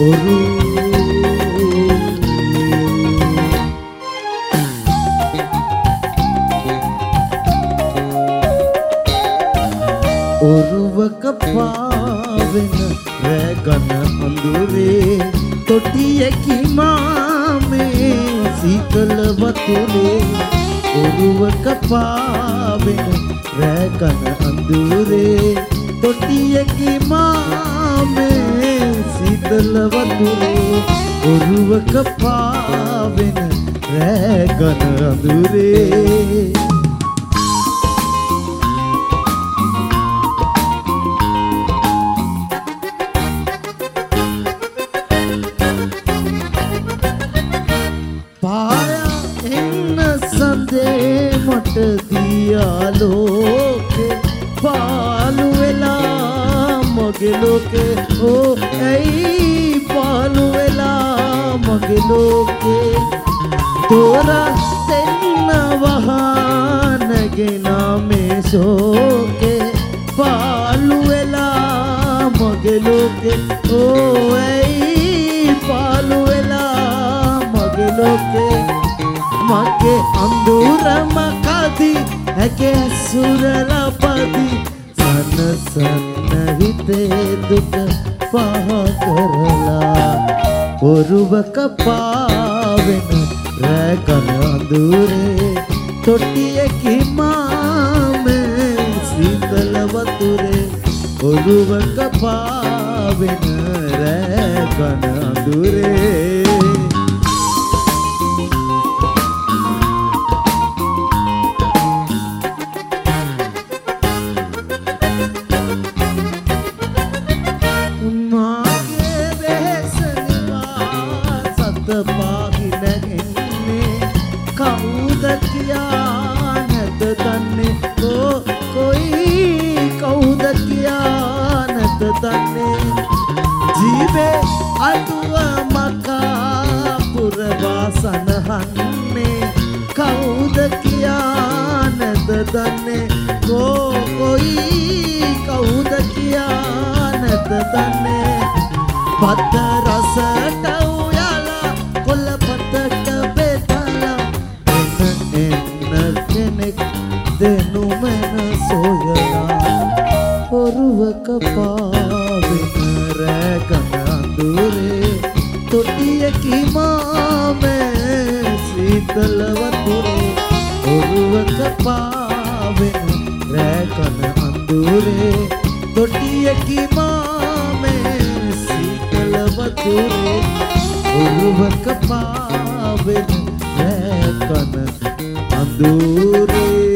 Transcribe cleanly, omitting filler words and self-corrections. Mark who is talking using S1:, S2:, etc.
S1: ඔරුවක පාවෙන රැගන අඳුරේ තොටියකි මාමේ සීතල වතුරේ ඔරුවක පාවෙන රැගන අඳුරේ තොටියකි මාමේ සීතල වතුරේ ඔරුවක පාවෙන රැගන අඳුරේ මට දියාලෝකේ පාලු වෙලා මගේ ලෝකේ ඕ ඇයි පාලු වෙලා මගේ ලෝකේ තෝරා දෙන්න වහනගෙන මේ ශෝකේ පාලු වෙලා මගේ ලෝකේ ඕ ඇයි පාලු වෙලා මගේ ලෝකේ මගේ අඳුරම කදී ඇගේ සුරලපදී සනසන්න හිතේ දුක පහ කරලා ඔරුවක පාවෙන රැගන අඳුරේ තොටියකි මාමේ සීතල වතුරේ ඔරුවක පාවෙන රැගන අඳුරේ කවුද කියා නැත දන්නේ ඕ කොයි කවුද කියා නැත දන්නේ ජීවේ අතුව මකා පුරවාසනහන්නේ කවුද කියා නැත දන්නේ ඕ කොයි කවුද කියා නැත දන්නේ පත රසට උයලා කොළ පතට දෙනුමන සොයලා ඔරුවක පාවෙන රැගන අඳුරේ තොටියකි මාමේ සීතල වතුරේ ඔරුවක පාවෙන රැගන අඳුරේ තොටියකි මාමේ සීතල වතුරේ ඔරුවක පාවෙන රැගන අඳුරේ